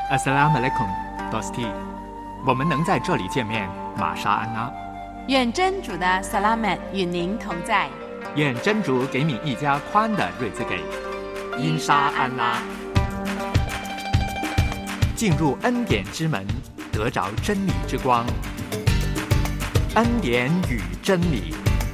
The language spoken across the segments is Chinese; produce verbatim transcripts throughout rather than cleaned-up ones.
Assalamualaikum, Dosti。我们能在这里见面，玛莎安拉。 愿真主的 Salamat 与您同在。 愿真主给你一家宽的瑞兹给。因沙安拉。进入恩典之门，得着真理之光。恩典与真理。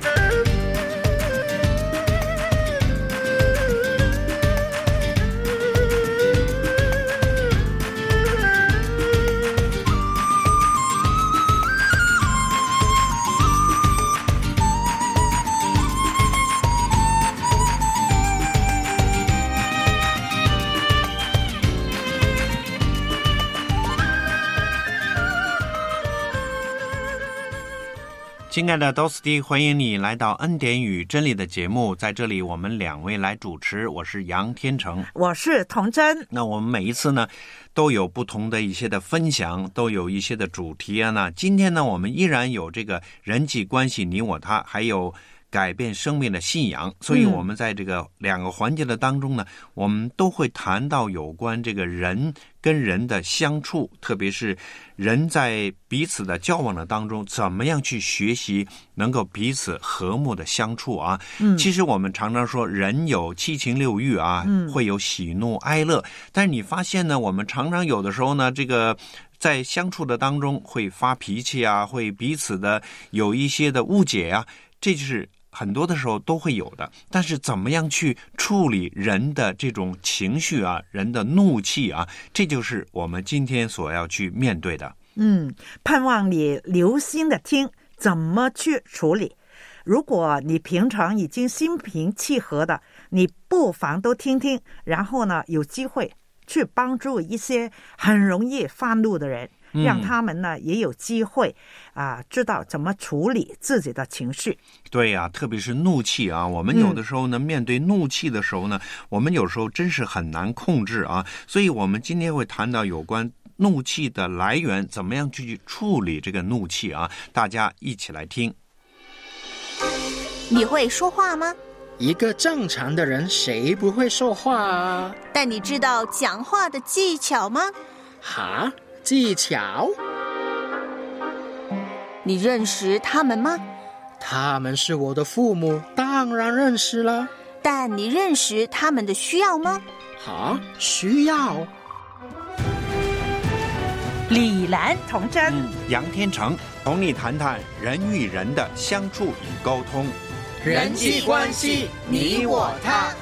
亲爱的 Dosti， 欢迎你来到恩典与真理的节目，在这里我们两位来主持，我是杨天成， 我是童真。 那我们每一次呢都有不同的一些的分享，都有一些的主题啊。那今天呢我们依然有这个人际关系你我他，还有改变生命的信仰，所以我们在这个两个环节的当中呢、嗯、我们都会谈到有关这个人跟人的相处，特别是人在彼此的交往的当中怎么样去学习能够彼此和睦的相处啊、嗯、其实我们常常说人有七情六欲啊、嗯、会有喜怒哀乐，但是你发现呢我们常常有的时候呢这个在相处的当中会发脾气啊，会彼此的有一些的误解啊，这就是很多的时候都会有的。但是怎么样去处理人的这种情绪啊，人的怒气啊，这就是我们今天所要去面对的。 嗯，盼望你留心的听怎么去处理。如果你平常已经心平气和的，你不妨都听听，然后呢有机会去帮助一些很容易发怒的人，让他们呢也有机会啊、呃，知道怎么处理自己的情绪。 对呀、啊，特别是怒气啊，我们有的时候呢、嗯、面对怒气的时候呢，我们有时候真是很难控制啊。所以我们今天会谈到有关怒气的来源，怎么样去处理这个怒气啊，大家一起来听。 你会说话吗？ 一个正常的人谁不会说话啊？ 但你知道讲话的技巧吗？ 哈？技巧？ 你认识他们吗？ 他们是我的父母，当然认识了。 但你认识他们的需要吗？ 哈？需要？ 李兰、童真、 嗯、杨天成同你谈谈人与人的相处与沟通， 人际关系你我他。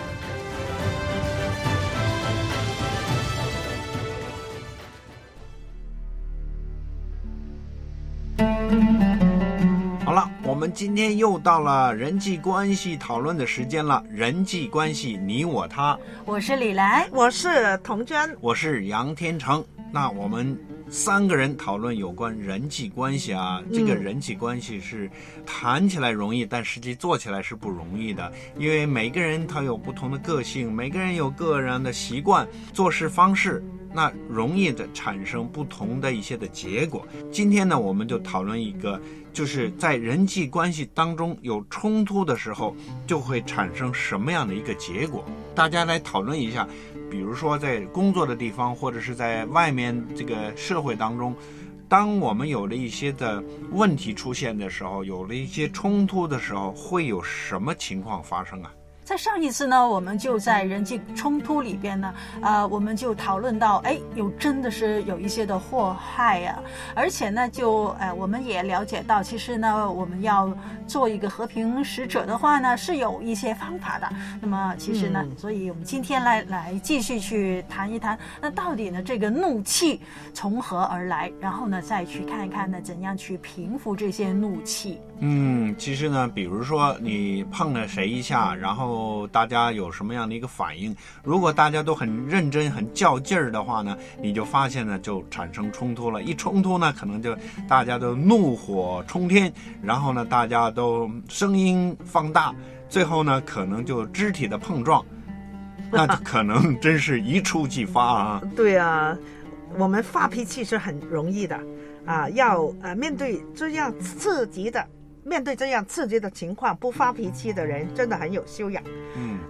好了，我们今天又到了人际关系讨论的时间了。人际关系你我他， 我是李兰，我是童真， 我是杨天成。那我们三个人讨论有关人际关系啊，这个人际关系是谈起来容易，但实际做起来是不容易的，因为每个人他有不同的个性，每个人有个人的习惯、做事方式，那容易的产生不同的一些的结果。今天呢，我们就讨论一个，就是在人际关系当中有冲突的时候，就会产生什么样的一个结果？大家来讨论一下。比如说在工作的地方，或者是在外面这个社会当中，当我们有了一些的问题出现的时候，有了一些冲突的时候，会有什么情况发生啊？ 在上一次呢，我们就在人际冲突里边呢，呃，我们就讨论到，哎，有真的是有一些的祸害啊，而且呢，就呃，我们也了解到，其实呢，我们要做一个和平使者的话呢，是有一些方法的。那么，其实呢，嗯、所以我们今天来来继续去谈一谈，那到底呢，这个怒气从何而来？然后呢，再去看一看呢，怎样去平复这些怒气。 嗯，其实呢，比如说你碰了谁一下，然后大家有什么样的一个反应，如果大家都很认真很较劲儿的话呢，你就发现呢就产生冲突了，一冲突呢可能就大家都怒火冲天，然后呢大家都声音放大，最后呢可能就肢体的碰撞，那就可能真是一触即发啊。 对啊，我们发脾气是很容易的啊，要呃面对这样刺激的面对这样刺激的情况，不发脾气的人真的很有修养。 嗯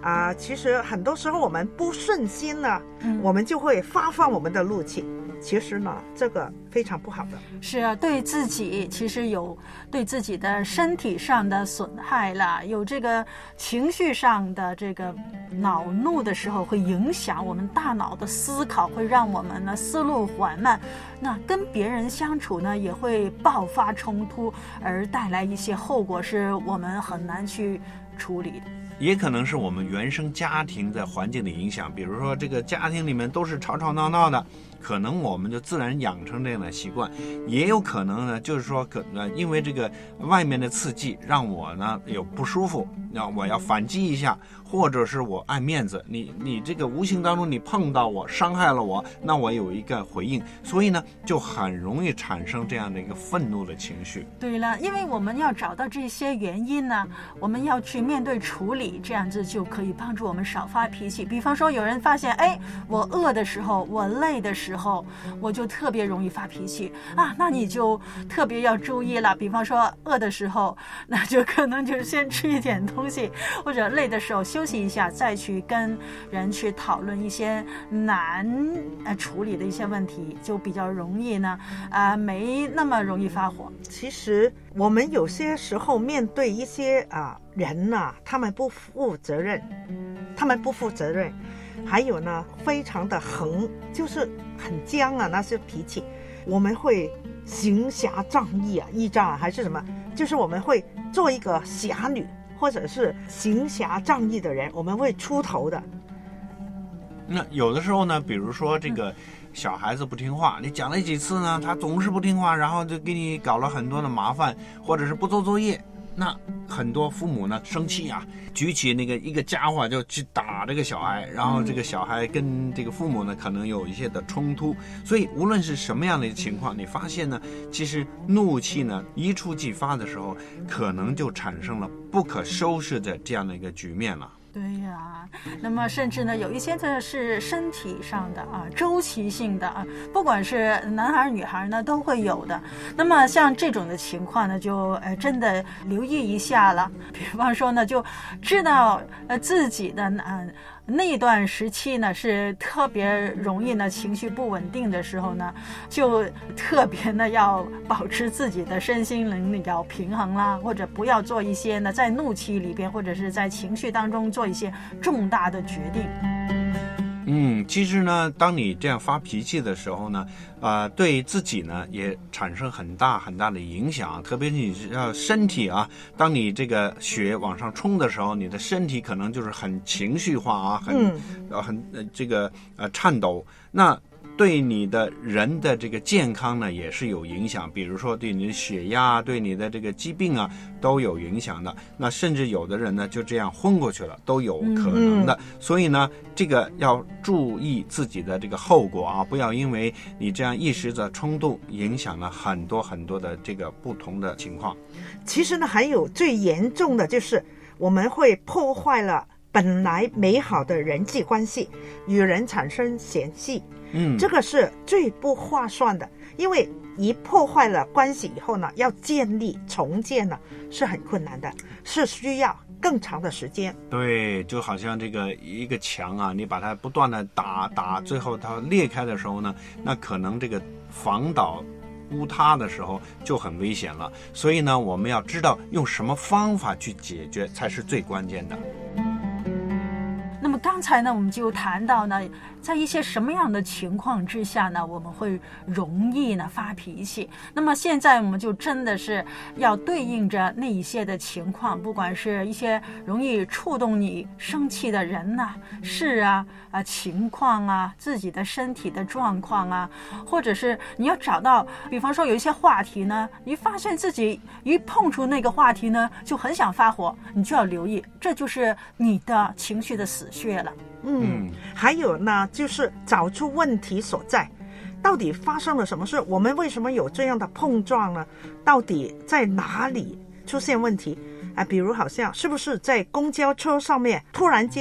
啊、呃，其实很多时候我们不顺心呢， 嗯、 我们就会发放我们的怒气。其实呢，这个非常不好的。 是啊，对自己其实有对自己的身体上的损害啦，有这个情绪上的这个恼怒的时候，会影响我们大脑的思考，会让我们呢思路缓慢。那跟别人相处呢，也会爆发冲突，而带来一些后果，是我们很难去处理的。 也可能是我们原生家庭的环境的影响，比如说这个家庭里面都是吵吵闹闹的，可能我们就自然养成这样的习惯。也有可能呢，就是说可呃，因为这个外面的刺激让我呢有不舒服，那我要反击一下，或者是我爱面子，你你这个无形当中你碰到我，伤害了我，那我有一个回应，所以呢就很容易产生这样的一个愤怒的情绪。 对了，因为我们要找到这些原因呢，我们要去面对处理，这样子就可以帮助我们少发脾气。比方说有人发现，哎，我饿的时候，我累的时候，我就特别容易发脾气啊，那你就特别要注意了。比方说饿的时候，那就可能就先吃一点东西，或者累的时候休息一下，再去跟人去讨论一些难呃处理的一些问题，就比较容易呢啊、呃、没那么容易发火。 其实我们有些时候面对一些啊、呃、人呐、啊，他们不负责任，他们不负责任，还有呢非常的横，就是很僵啊，那些脾气，我们会行侠仗义啊，义仗啊还是什么，就是我们会做一个侠女或者是行侠仗义的人，我们会出头的。 那有的时候呢，比如说这个小孩子不听话，你讲了几次呢，他总是不听话，然后就给你搞了很多的麻烦，或者是不做作业，那很多父母呢生气啊，举起那个一个家伙就去打这个小孩，然后这个小孩跟这个父母呢可能有一些的冲突。所以无论是什么样的情况，你发现呢，其实怒气呢一触即发的时候，可能就产生了不可收拾的这样的一个局面了。 对呀、啊，那么甚至呢，有一些呢是身体上的啊，周期性的啊，不管是男孩女孩呢都会有的。那么像这种的情况呢，就呃真的留意一下了。比方说呢，就知道呃自己的呃那段时期呢是特别容易呢情绪不稳定的时候呢，就特别呢要保持自己的身心灵要平衡啦，或者不要做一些呢在怒气里边或者是在情绪当中做一些重大的决定。 嗯，其实呢，当你这样发脾气的时候呢，呃，对自己呢也产生很大很大的影响，特别是你呃身体啊，当你这个血往上冲的时候，你的身体可能就是很情绪化啊，很、嗯、呃很呃这个呃颤抖，那对你的人的这个健康呢也是有影响，比如说对你的血压，对你的这个疾病啊都有影响的。那甚至有的人呢就这样昏过去了，都有可能的。嗯、所以呢，这个要注意自己的这个后果啊，不要因为你这样一时的冲动，影响了很多很多的这个不同的情况。 其实呢，还有最严重的就是我们会破坏了本来美好的人际关系，与人产生嫌隙。嗯，这个是最不划算的，因为一破坏了关系以后呢，要建立重建呢是很困难的，是需要更长的时间。 对，就好像这个一个墙啊，你把它不断的打打，最后它裂开的时候呢，那可能这个防倒崩塌的时候就很危险了。所以呢，我们要知道用什么方法去解决才是最关键的。 那么刚才呢，我们就谈到呢，在一些什么样的情况之下呢，我们会容易呢发脾气。那么现在我们就真的是要对应着那一些的情况，不管是一些容易触动你生气的人呐、啊、事啊、啊情况啊、自己的身体的状况啊，或者是你要找到，比方说有一些话题呢，你发现自己一碰触那个话题呢，就很想发火，你就要留意，这就是你的情绪的死穴了。 嗯，还有呢，就是找出问题所在，到底发生了什么事？我们为什么有这样的碰撞呢？到底在哪里出现问题？啊，比如好像是不是在公交车上面突然间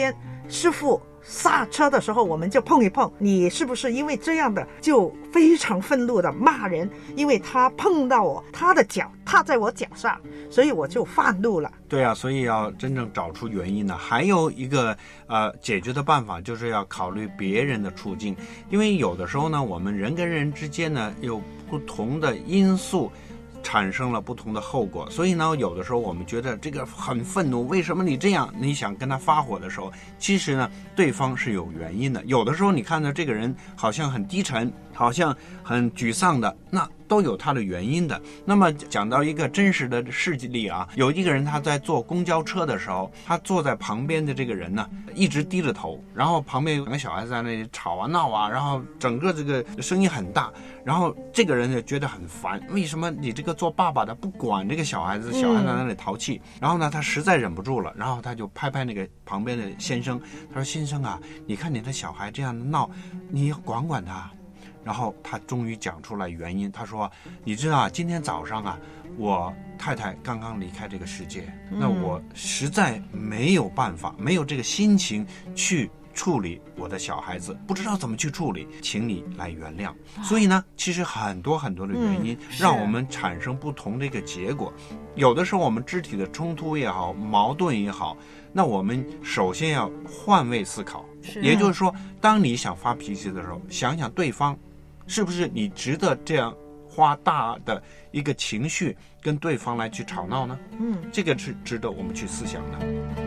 师傅刹车的时候我们就碰一碰，你是不是因为这样的就非常愤怒的骂人？因为他碰到我，他的脚踏在我脚上，所以我就发怒了。 对啊，所以要真正找出原因呢。还有一个呃解决的办法，就是要考虑别人的处境，因为有的时候呢，我们人跟人之间呢有不同的因素。产生了不同的后果，所以呢，有的时候我们觉得这个很愤怒，为什么你这样？你想跟他发火的时候，其实呢，对方是有原因的。有的时候你看到这个人好像很低沉，好像很沮丧的，那都有他的原因的。那么讲到一个真实的事例啊，有一个人他在坐公交车的时候，他坐在旁边的这个人呢，一直低着头，然后旁边有两个小孩子在那里吵啊闹啊，然后整个这个声音很大，然后这个人就觉得很烦，为什么你这个做爸爸的不管这个小孩子，小孩子在那里淘气、嗯、然后呢他实在忍不住了，然后他就拍拍那个旁边的先生，他说先生啊，你看你的小孩这样闹，你要管管他。然后他终于讲出来原因，他说你知道啊，今天早上啊我太太刚刚离开这个世界、嗯、那我实在没有办法，没有这个心情去处理我的小孩子，不知道怎么去处理，请你来原谅。所以呢，其实很多很多的原因、嗯、让我们产生不同的一个结果。有的时候我们肢体的冲突也好，矛盾也好，那我们首先要换位思考，也就是说当你想发脾气的时候，想想对方是不是你值得这样花大的一个情绪跟对方来去吵闹呢？嗯，这个是值得我们去思想的。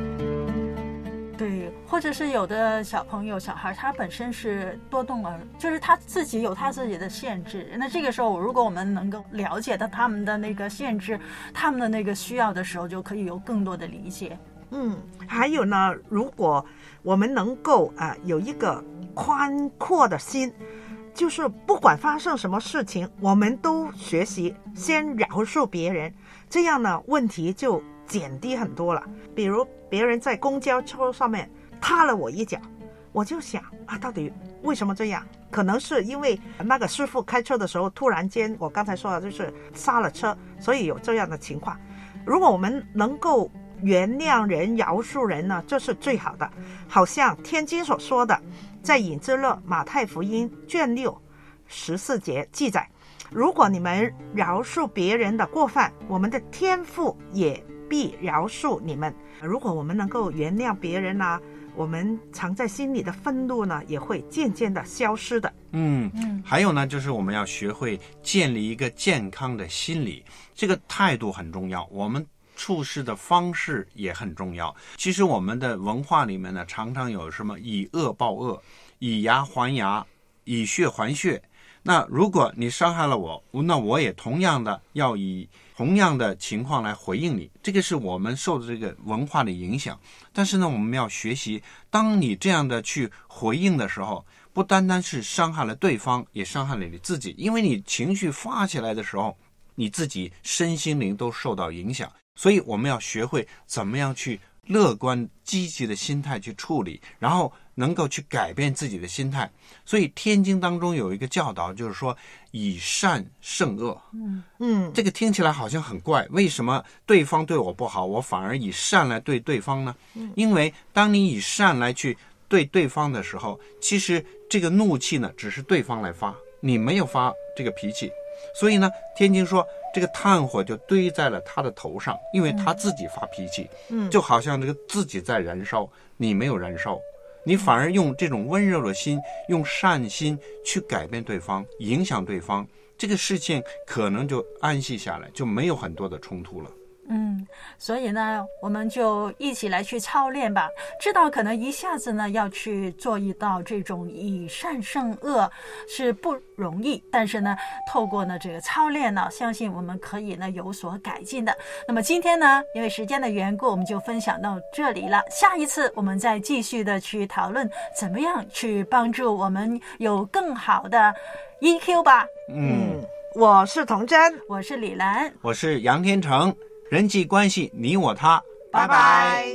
对，或者是有的小朋友小孩他本身是多动儿，就是他自己有他自己的限制，那这个时候如果我们能够了解到他们的那个限制，他们的那个需要的时候，就可以有更多的理解。 嗯，还有呢，如果我们能够啊、呃、有一个宽阔的心，就是不管发生什么事情，我们都学习先饶恕别人，这样呢问题就减低很多了。比如别人在公交车上面踏了我一脚，我就想啊，到底为什么这样？可能是因为那个师傅开车的时候突然间，我刚才说的就是刹了车，所以有这样的情况。如果我们能够原谅人饶恕人呢，这是最好的。好像天经所说的，在以斯勒马太福音卷六十四节记载，如果你们饶恕别人的过犯，我们的天父也必饶恕你们。如果我们能够原谅别人啊，我们藏在心里的愤怒呢，也会渐渐的消失的。 嗯嗯，还有呢，就是我们要学会建立一个健康的心理，这个态度很重要。我们处事的方式也很重要。其实我们的文化里面呢，常常有什么以恶报恶，以牙还牙，以血还血。那如果你伤害了我，那我也同样的要以同样的情况来回应你。这个是我们受的这个文化的影响。但是呢，我们要学习，当你这样的去回应的时候，不单单是伤害了对方，也伤害了你自己。因为你情绪发起来的时候，你自己身心灵都受到影响。所以我们要学会怎么样去乐观积极的心态去处理，然后能够去改变自己的心态。所以天经当中有一个教导，就是说以善胜恶。嗯嗯，这个听起来好像很怪，为什么对方对我不好，我反而以善来对对方呢？因为当你以善来去对对方的时候，其实这个怒气呢只是对方来发，你没有发这个脾气。所以呢，天经说这个炭火就堆在了他的头上，因为他自己发脾气，嗯，就好像这个自己在燃烧，你没有燃烧，你反而用这种温柔的心，用善心去改变对方，影响对方，这个事情可能就安息下来，就没有很多的冲突了。 嗯，所以呢，我们就一起来去操练吧。知道可能一下子呢要去做一道这种以善胜恶是不容易，但是呢，透过呢这个操练呢，相信我们可以呢有所改进的。那么今天呢，因为时间的缘故，我们就分享到这里了。下一次我们再继续的去讨论怎么样去帮助我们有更好的 E Q 吧。 嗯，我是童真， 我是李兰， 我是杨天成。人际关系你我他， 拜拜。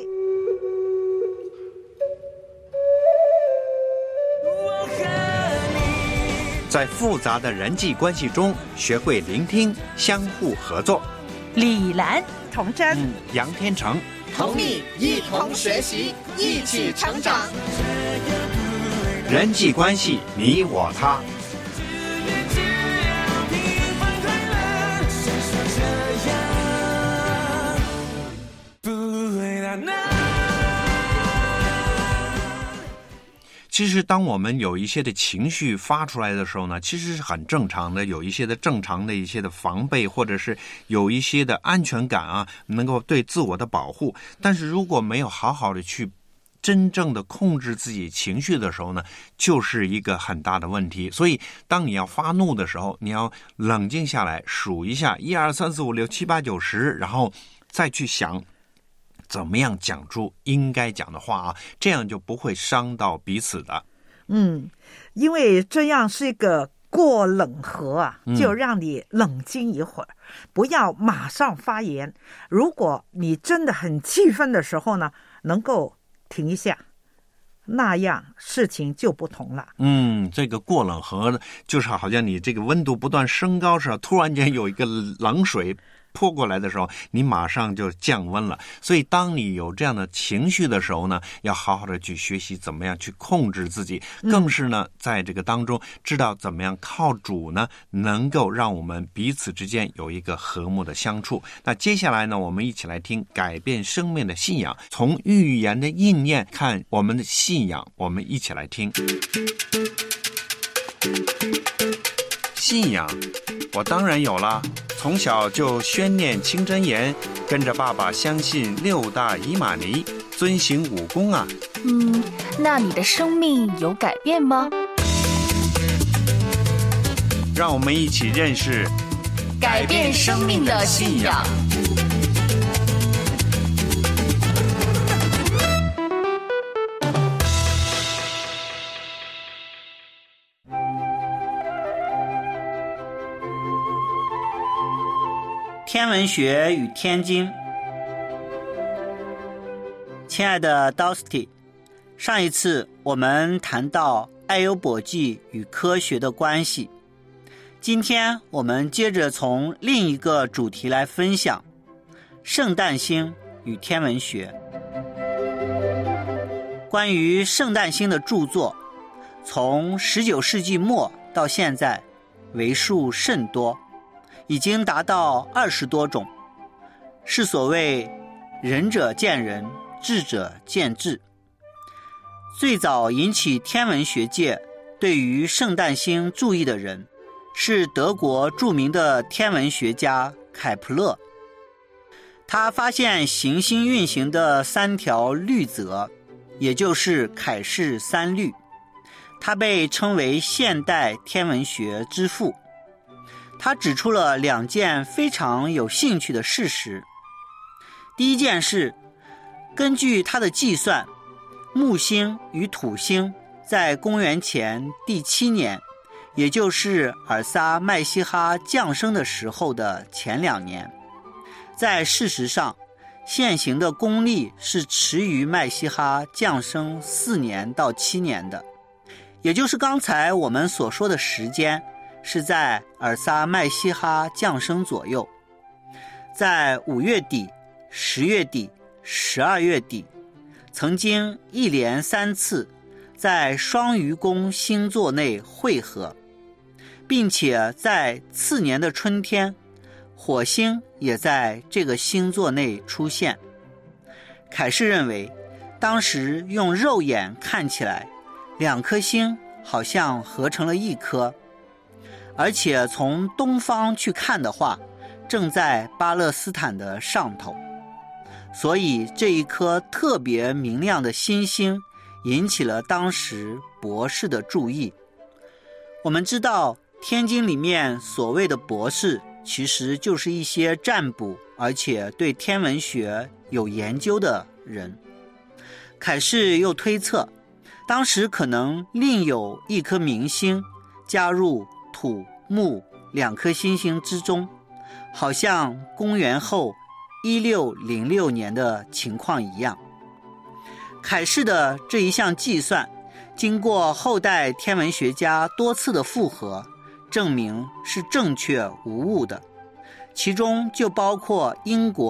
在复杂的人际关系中，学会聆听，相互合作。 李兰、 童真、 嗯、杨天成， 同你一同学习，一起成长。 人际关系你我他。其实当我们有一些的情绪发出来的时候呢，其实是很正常的，有一些的正常的一些的防备，或者是有一些的安全感啊，能够对自我的保护。但是如果没有好好的去真正的控制自己情绪的时候呢，就是一个很大的问题。所以当你要发怒的时候，你要冷静下来，数一下一二三四五六七八九十，然后再去想怎么样讲出应该讲的话啊，这样就不会伤到彼此的。 嗯，因为这样是一个过冷河啊，就让你冷静一会儿，嗯、不要马上发言。如果你真的很气愤的时候呢，能够停一下，那样事情就不同了。 嗯，这个过冷河就是好像你这个温度不断升高时候，突然间有一个冷水泼过来的时候，你马上就降温了。所以当你有这样的情绪的时候呢，要好好的去学习怎么样去控制自己，更是呢在这个当中知道怎么样靠主呢能够让我们彼此之间有一个和睦的相处。那接下来呢，我们一起来听改变生命的信仰，从预言的应验看我们的信仰，我们一起来听。信仰我当然有了，从小就宣念清真言，跟着爸爸相信六大伊玛尼，遵行武功啊。 嗯，那你的生命有改变吗？ 让我们一起认识改变生命的信仰。 天文学与天经。亲爱的 Dusty， 上一次我们谈到爱优搏击与科学的关系，今天我们接着从另一个主题来分享圣诞星与天文学。关于圣诞星的著作，从十九世纪末到现在为数甚多，已经达到二十多种，是所谓仁者见仁，智者见智。最早引起天文学界对于圣诞星注意的人，是德国著名的天文学家凯普勒。他发现行星运行的三条律则，也就是凯氏三律，他被称为现代天文学之父。他指出了两件非常有兴趣的事实。第一件事，根据他的计算，木星与土星在公元前第七年，也就是尔撒麦西哈降生的时候的前两年，在事实上现行的公历是迟于麦西哈降生四年到七年的，也就是刚才我们所说的时间是在尔撒麦西哈降生左右。在五月底、十月底、十二月底，曾经一连三次在双鱼宫星座内汇合，并且在次年的春天，火星也在这个星座内出现。凯氏认为，当时用肉眼看起来，两颗星好像合成了一颗，而且从东方去看的话，正在巴勒斯坦的上头，所以这一颗特别明亮的新星引起了当时博士的注意。我们知道天经里面所谓的博士，其实就是一些占卜而且对天文学有研究的人。凯氏又推测，当时可能另有一颗明星加入土木两颗星星之中，好像公元后一六零六年的情况一样。凯氏的这一项计算，经过后代天文学家多次的复核，证明是正确无误的，其中就包括英国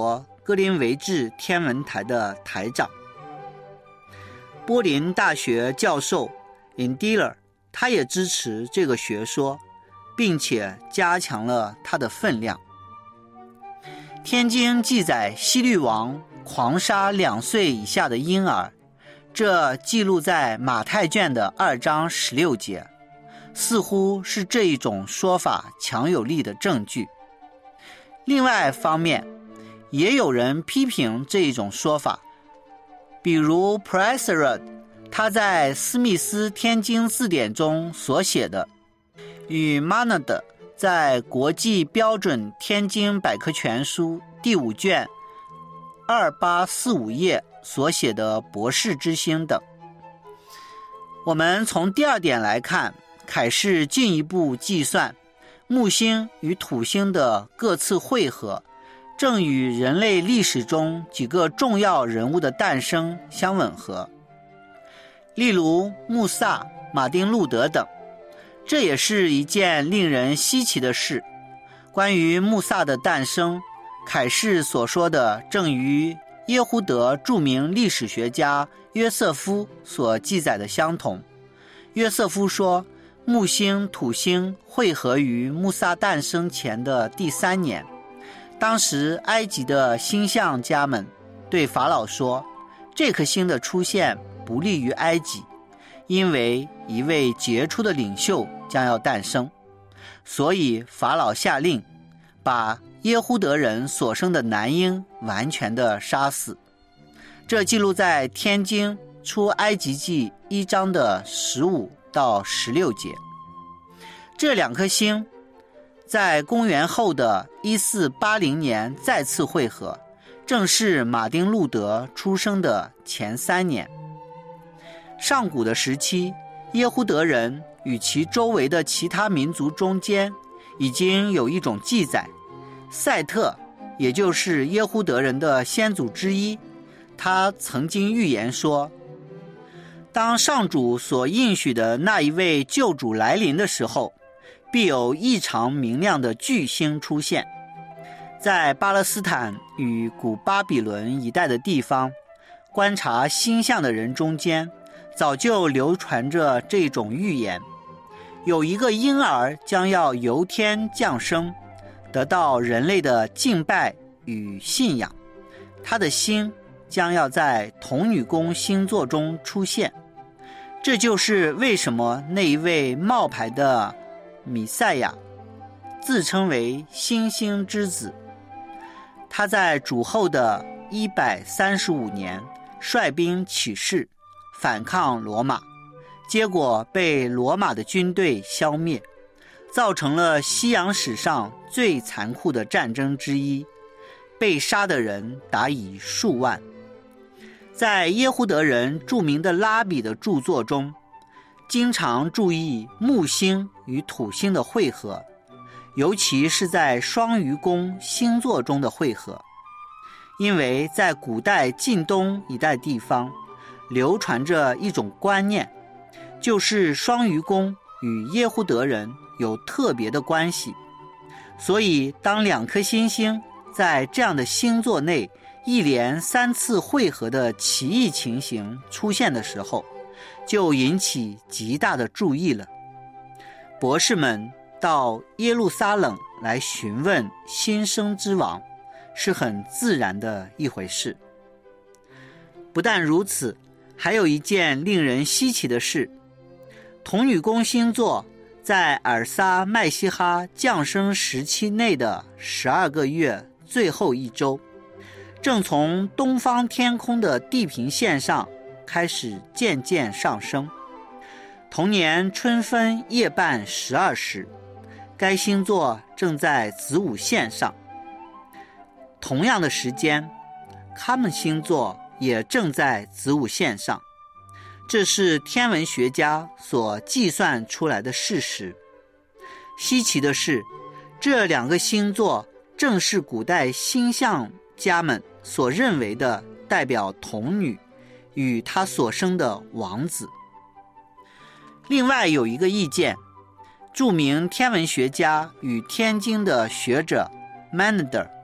格林维治天文台的台长。柏林大学教授 Indler 他也支持这个学说，并且加强了它的分量。天经记载西律王狂杀两岁以下的婴儿，这记录在马太卷的二章十六节，似乎是这一种说法强有力的证据。另外方面，也有人批评这一种说法，比如 Presserud 他在斯密斯天经字典中所写的，与 Manad 在国际标准天经百科全书第五卷二八四五页所写的博士之星等。我们从第二点来看，凯氏进一步计算木星与土星的各次汇合，正与人类历史中几个重要人物的诞生相吻合，例如穆萨、马丁路德等。这也是一件令人稀奇的事。关于穆萨的诞生，凯氏所说的正与耶胡德著名历史学家约瑟夫所记载的相同。约瑟夫说，木星、土星汇合于穆萨诞生前的第三年。当时埃及的星象家们对法老说，这颗星的出现不利于埃及，因为一位杰出的领袖将要诞生，所以法老下令把耶胡德人所生的男婴完全的杀死。这记录在天经出埃及记一章的十五到十六节。这两颗星在公元后的一四八零年再次汇合，正是马丁路德出生的前三年。上古的时期，耶胡德人与其周围的其他民族中间已经有一种记载，赛特也就是耶胡德人的先祖之一，他曾经预言说，当上主所应许的那一位救主来临的时候，必有异常明亮的巨星出现。在巴勒斯坦与古巴比伦一带的地方，观察星象的人中间早就流传着这种预言，有一个婴儿将要由天降生，得到人类的敬拜与信仰，他的星将要在童女宫星座中出现。这就是为什么那一位冒牌的弥赛亚自称为星星之子。他在主后的一百三十五年率兵起事反抗罗马，结果被罗马的军队消灭，造成了西洋史上最残酷的战争之一，被杀的人达以数万。在耶胡德人著名的拉比的著作中，经常注意木星与土星的汇合，尤其是在双鱼宫星座中的汇合，因为在古代近东一带地方流传着一种观念，就是双鱼宫与耶胡德人有特别的关系，所以当两颗星星在这样的星座内一连三次汇合的奇异情形出现的时候，就引起极大的注意了。博士们到耶路撒冷来询问新生之王，是很自然的一回事。不但如此，还有一件令人稀奇的事，童女宫星座在尔撒麦西哈降生时期内的十二个月最后一周，正从东方天空的地平线上开始渐渐上升。同年春分夜半十二时，该星座正在子午线上。同样的时间，卡门星座也正在子午线上，这是天文学家所计算出来的事实。稀奇的是，这两个星座正是古代星象家们所认为的代表童女与她所生的王子。另外有一个意见，著名天文学家与天经的学者 Manad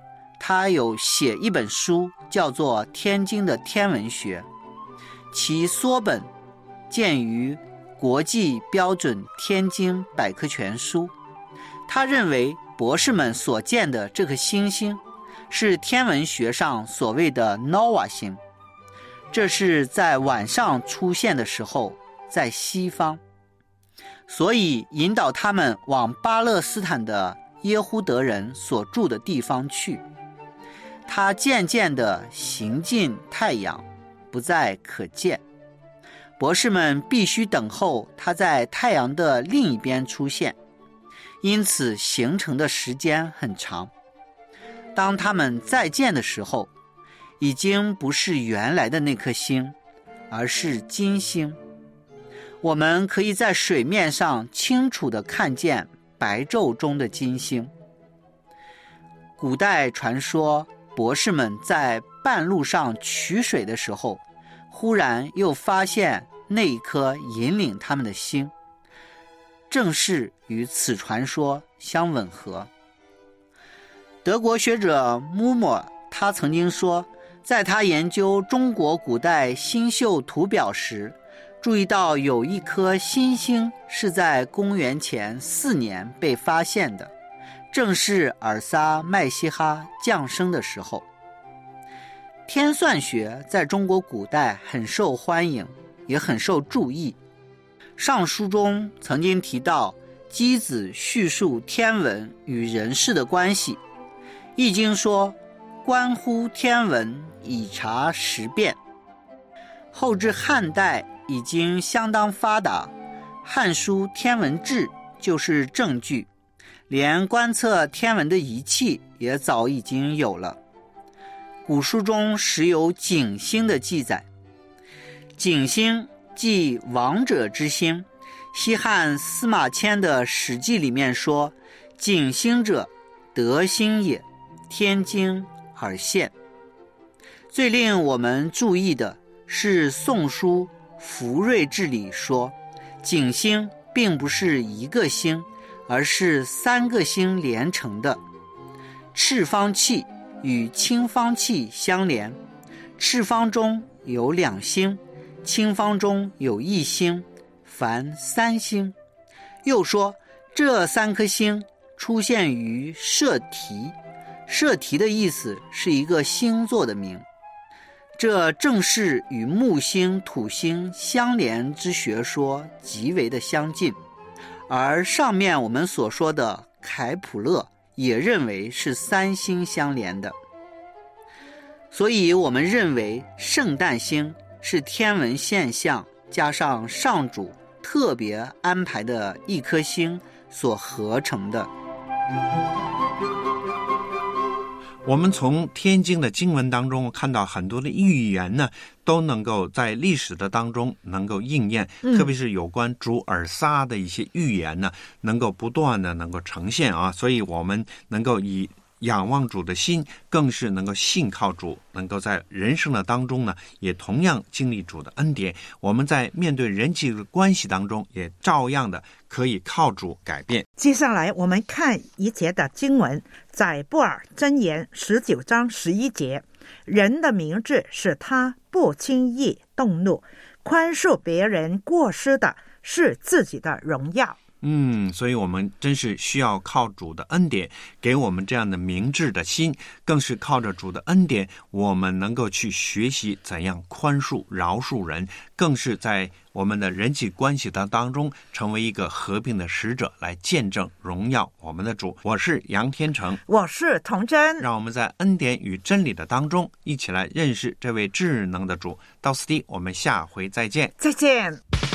他有写一本书叫做《天经的天文学》，其缩本见于国际标准天经百科全书。他认为博士们所见的这颗星星是天文学上所谓的 Nova 星，这是在晚上出现的时候在西方，所以引导他们往巴勒斯坦的耶胡德人所住的地方去。他渐渐地行进太阳，不再可见。博士们必须等候他在太阳的另一边出现，因此形成的时间很长。当他们再见的时候，已经不是原来的那颗星，而是金星。我们可以在水面上清楚地看见白昼中的金星。古代传说，博士们在半路上取水的时候，忽然又发现那一颗引领他们的星，正是与此传说相吻合。德国学者穆默他曾经说，在他研究中国古代星宿图表时，注意到有一颗新星是在公元前四年被发现的，正是尔撒麦西哈降生的时候。天算学在中国古代很受欢迎，也很受注意。上书中曾经提到箕子叙述天文与人事的关系，易经说关乎天文，以察时变。后至汉代已经相当发达，汉书天文志就是证据，连观测天文的仪器也早已经有了。古书中时有景星的记载，景星即王者之星。西汉司马迁的《史记》里面说，景星者，德星也，天经而现。最令我们注意的是《宋书·福瑞志》里说，景星并不是一个星，而是三个星连成的。赤方气与青方气相连，赤方中有两星，青方中有一星，凡三星。又说这三颗星出现于射题，射题的意思是一个星座的名，这正是与木星土星相连之学说极为的相近。而上面我们所说的凯普勒也认为是三星相连的。所以我们认为圣诞星是天文现象加上上主特别安排的一颗星所合成的。 我们从天经的经文当中看到很多的预言呢，都能够在历史的当中能够应验、嗯、特别是有关主尔撒的一些预言呢，能够不断的能够呈现啊，所以我们能够以仰望主的心，更是能够信靠主，能够在人生的当中呢，也同样经历主的恩典。我们在面对人际关系当中，也照样的可以靠主改变。 接下来我们看一节的经文，在布尔箴言十九章十一节，人的明智是他不轻易动怒，宽恕别人过失的是自己的荣耀。 嗯，所以我们真是需要靠主的恩典给我们这样的明智的心，更是靠着主的恩典，我们能够去学习怎样宽恕饶恕人，更是在我们的人际关系的当中成为一个和平的使者，来见证荣耀我们的主。我是杨天成， 我是童真， 让我们在恩典与真理的当中一起来认识这位智能的主。到此地，我们下回再见。 再见。